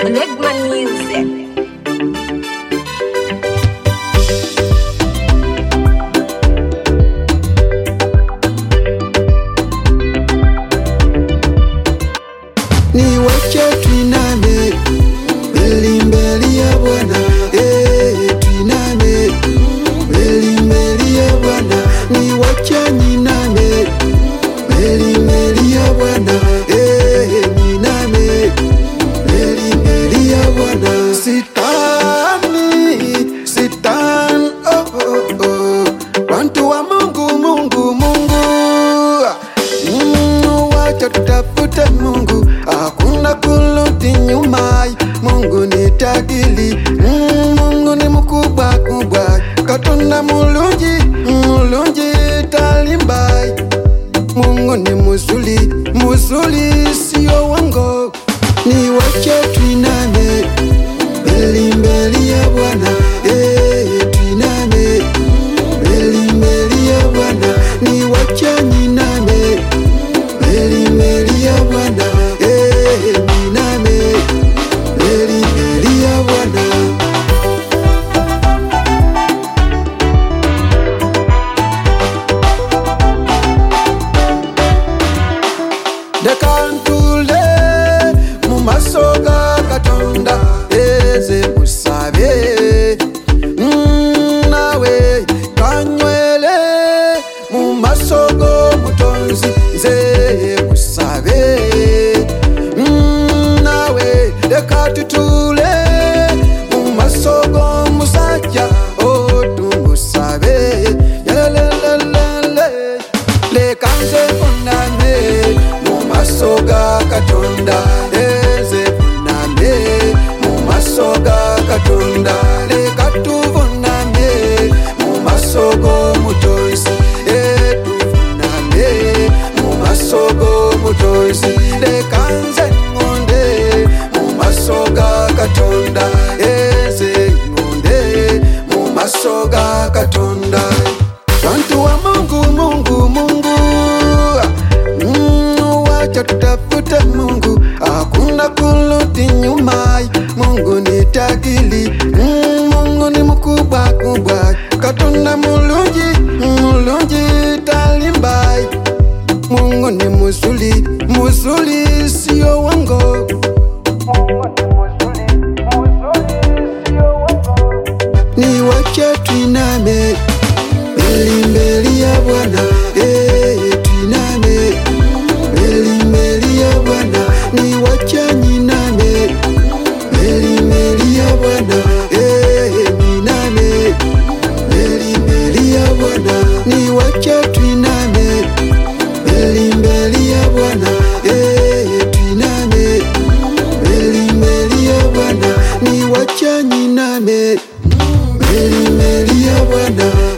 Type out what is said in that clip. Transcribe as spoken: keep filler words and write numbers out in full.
Legman Music. Ni wacha tuiname mbele mbele ya Bwana, eh, tuiname mbele mbele ya Bwana. Ni wacha niname mbele mbele ya Bwana, eh, niname mbele mbele ya Bwana. Sitani, sitani, oh oh oh, watu wa Mungu, Mungu, Mungu, mm, wacha tutafute Mungu. Hakuna kurudi nyuma, Mungu ni tajiri, mm, Mungu ni mkubwa kubwa, Katonda mulungi, mulungi talimbai. Mungu ni muzuri, muzuri sio wango. Ni wacha tuiname mbele mbele ya Bwana, eh, tuiname mbele mbele ya Bwana. Ni wacha niname mbele mbele ya Bwana, eh, niname mbele mbele ya Bwana. Dekantule mumasoga Katonda eze musabe, mm, nawe kanywele mumasogo mutonzi ze musabe, mm, nawe dekatutule mumasogo musajja otumusabe. Yalelelelele lekanze funame mumasoga Katonda eze funame mumasoga Katonda. Lekatuvuname mumasogo mutoisi, etuvuname mumasogo mutoisi. Lekanze ngonde mumasoga Katonda eze ngonde mumasoga Katonda. Wantu wa Mungu, Mungu, Mungu, mm, wacha tutafute Mungu. Hakuna kurudi nyuma, Mungu ni tajiri, mm, Mungu ni mkubwa kubwa, Katonda mulungi, mulungi talimbai. Mungu ni muzuri, muzuri sio wango. Ni wacha tuiname mbele mbele ya Bwana, eh, tuiname mbele mbele ya Bwana. Ni wacha niname mbele mbele ya Bwana, eh, niname mbele mbele ya Bwana. Ni wacha tuiname mbele mbele ya Bwana, eh, tuiname mbele mbele ya Bwana. Ni wacha niname mbele mbele ya Bwana.